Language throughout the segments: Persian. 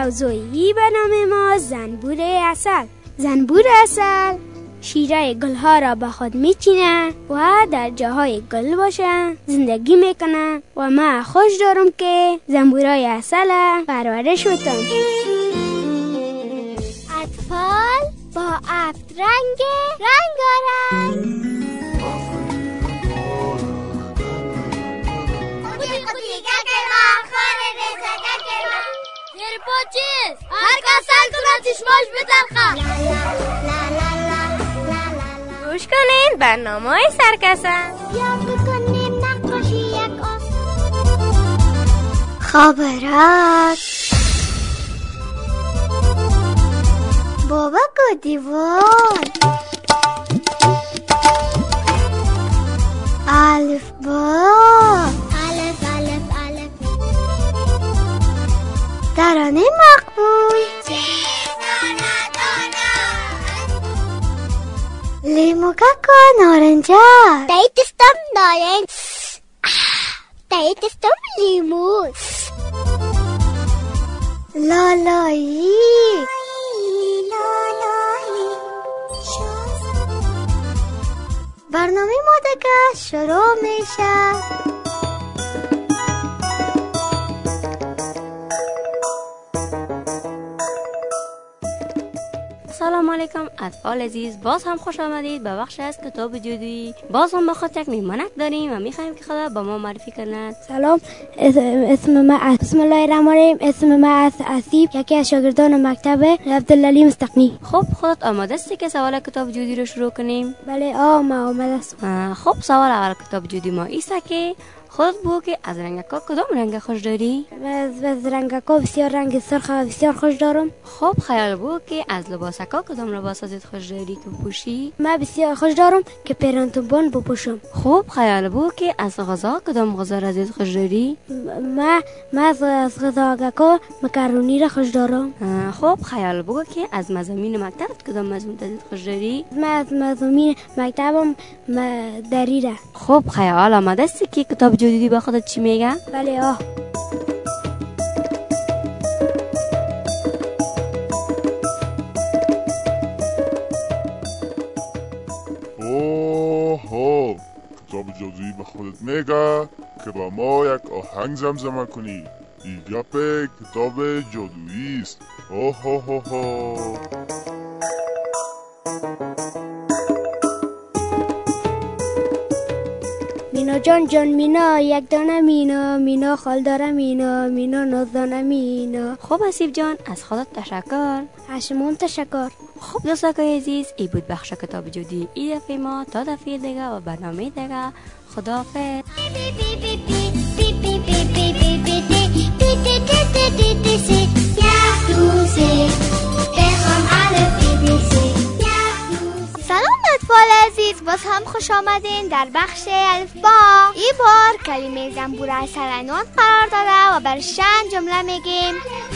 موضوعی برنامه ما زنبور عسل. زنبور عسل شیره گلها را به خود میچینه و در جاهای گل باشه زندگی میکنه و من خوش دارم که زنبورای عسل پرورش بدم. اطفال با افت رنگارنگ. چیز هر کس سل کنه چشماش بترخه. گوش کنین برنامه های سرکسن. یا بکنیم نقاشی یک آس. خبرات بابا گودیوان. الف با ترانه مقبول. لیمو کاکا نارنجه. دیتستم نارنج. دیتستم لیمو. لالایی. برنامه ما دیگه شروع میشه. سلام علیکم اطفال عزیز، باز هم خوش آمدید به بخش از کتاب جادویی. باز هم بخاطر یک میمانک داریم و میخوایم که خدا با ما معرفی کند. سلام، اسم من بسم الله الرحمن الرحیم. اسم من اسیب، یکی از شاگردان مکتب عبدالعلی مستقنی. خب خودت آماده هستی که سوال کتاب جادویی رو شروع کنیم؟ بله ما آماده هستم. خب سوال اول کتاب جادویی ما ایست که خودت بگو که از رنگکا کدام رنگ خوش داری؟ از رنگکا بسیار رنگ سرخ بسیار خوش دارم. خب خیال بگو که از لباسکا کدام لباس ازت خوش داری که بپوشی؟ من بسیار خوش دارم که پرانتوبان بپوشم. خب خیال بگو که از غذا کدام غذا را ازت خوش داری؟ من از غذاکا مکرونی را خوش دارم. خب خیال بگو که از مضامین مکتبت کدام مضمون ازت خوش داری؟ من از مضامین مکتبم دریره. خب خیال آماده است که کتاب جدیدی با خودت چی میگه؟ بله کتاب جادویی به خودت میگه که با ما یک آهنگ زمزمه کنی. این گپ کتاب جادویی است. مینا جان مینا یک دانه مینا خال داره مینا نازدانه مینا. خب اسیب جان از خودت تشکر. هشمون تشکر. خب دوستای عزیز، ای بود بخش کتاب جادویی ای دفعه ما. تا دفعه دیگه و برنامه دیگه، خداحافظ. سلام اطفال عزیز، باز هم خوش آمدین در بخش الفبا. این بار کلمه زنبور عسل عنوان قرار داده و بر 6 جمله میگیم.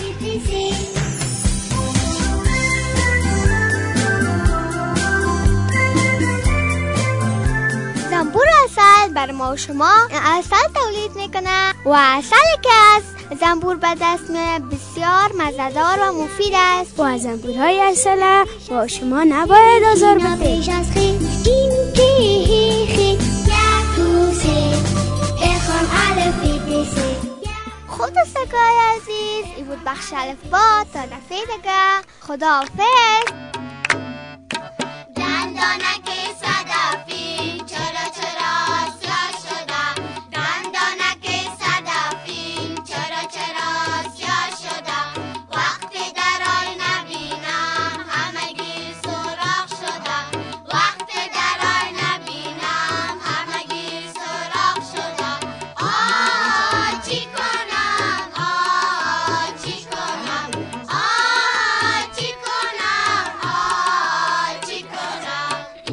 زنبور عسل بر ما و شما عسل تولید میکنه و عسلی که از زنبور به دست میاد بسیار مزه‌دار و مفید است. و زنبورهای عسل با شما نباید آزار بده. خود دوستای عزیز، این بود بخش الفبا. تا دفعه دیگه، خداحافظ. دندانک صدفی چرا سیاه شده؟ دندانک صدفی چرا سیاه شده؟ وقتی در آی نبینم همگی سراخ شده. وقتی در آی نبینم همگی سراخ شده. چی کنم؟ چی کنم؟ چی کنم؟ چی کنم؟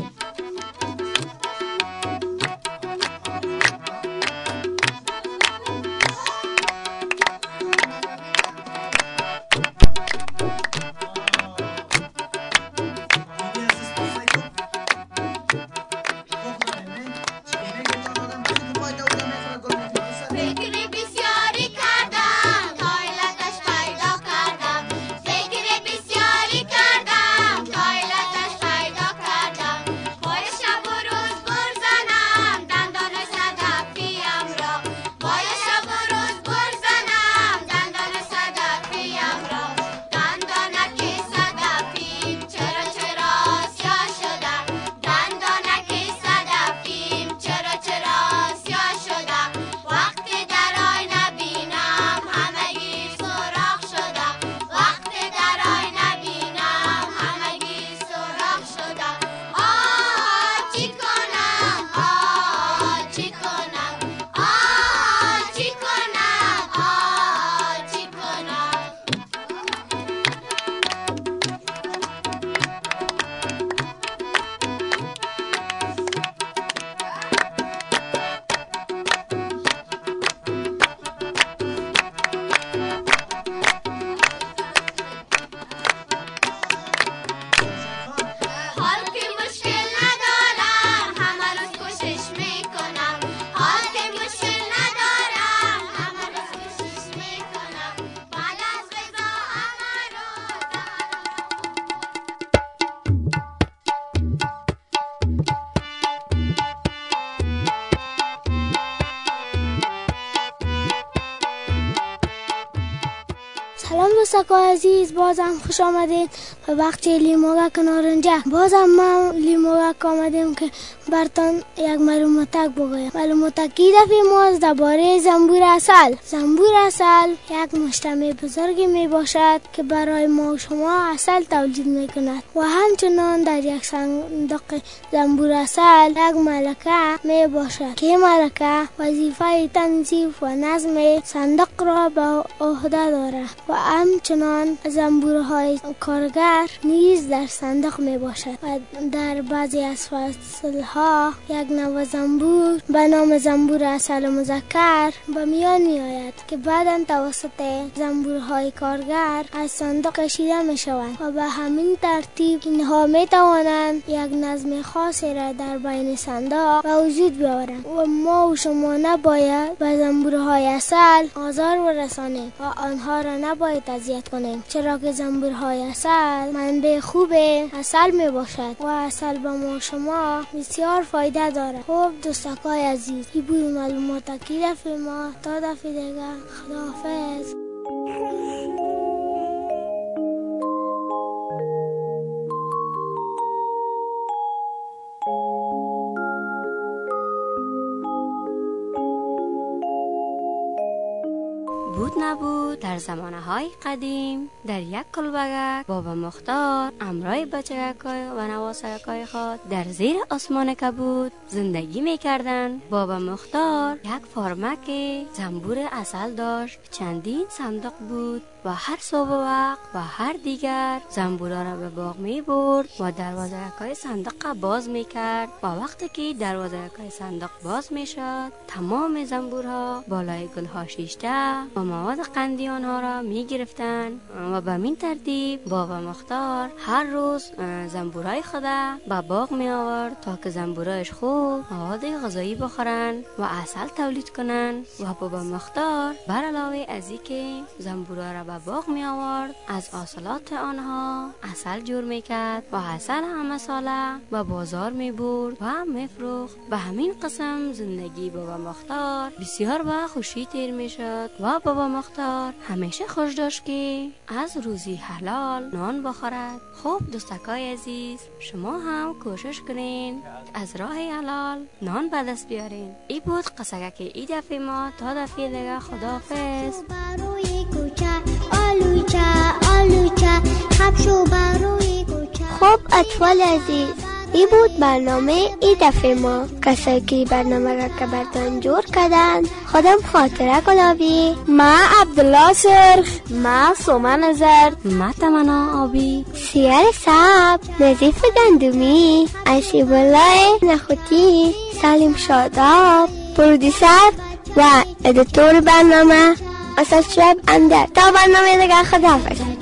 دوستان عزیز، بازم خوش آمدید به بخش لیموک نارنجک. بازم ما لیموک آمدیم که براتون یک معلوماتک بگویم. معلوماتکی دفعه ما درباره زنبور عسل. زنبور عسل یک مجتمع بزرگی می باشد که برای ما و شما عسل تولید می کند و همچنان در یک صندوق زنبور عسل یک ملکه می باشد که ملکه وظیفه تنظیف و نظم صندوق را به عهده دارد و همچنان زنبورهای کارگر نیز در صندوق می باشد و در بعضی از فصلها یک نوع زنبور به نام زنبور عسل مذکر به میان می آید که بعداً توسط زنبورهای کارگر از صندوق کشیده می شوند و به همین ترتیب اینها می توانند یک نظم خاصی را در بین صندوق به وجود بیاورند و ما و شما نباید به زنبورهای عسل آزار برسانیم و آنها را نباید اذیت کنیم، چرا که زنبورهای عسل منبع خوب عسل می باشد و عسل به ما و شما بسیار فایده دارد. خب دوستان عزیز، این بود معلوماتکی دفعه ما. تا دفعه دیگه، خداحافظ. بود نبود در زمانهای قدیم در یک کلبگک بابا مختار امرای بچگکای و نواسگکای خود در زیر آسمان کبود زندگی میکردن. بابا مختار یک فارمک زنبور عسل داشت، چندین صندوق بود و هر صبح وقت و هر دیگر زنبورا را به باغ می برد و دروازه‌های صندوق باز می کرد و وقتی که دروازه‌های صندوق باز می شد تمام زنبورها بالای گلها شیشته و مواد قندی آنها را می گرفتن و به این ترتیب بابا مختار هر روز زنبورای خود به باغ می آورد تا که زنبورایش خوب مواد غذایی بخورن و عسل تولید کنن و بابا مختار بر علاوه از اینکه زنبورا را به باغ می آورد از حاصلات آنها عسل جور می کرد و عسل همه ساله به بازار می برد و می فروخت. به همین قسم زندگی بابا مختار بسیار با خوشی تیر می شد و بابا مختار همیشه خوش داشت که از روزی حلال نان بخورد. خب دوستکای عزیز، شما هم کوشش کنین از راه حلال نان به دست بیارین. ای بود قصه که ای دفعه ما. تا دفعه دیگه، خداحافظ. خب اطفال عزیز، این بود برنامه ای دفعه ما. کسایی که برنامه را که براتون جور کردن خودم خاطره گلابی، ما عبدالله سرخ، ما سومن زرد، ما تمنا آبی، سیار صاحب، نظیف گندمی، عشیب الله نخوتی، سالم شاداب، پرودیسر و ادیتور برنامه اسد شعب اندر. تا برنامه دیگر، خداحافظ.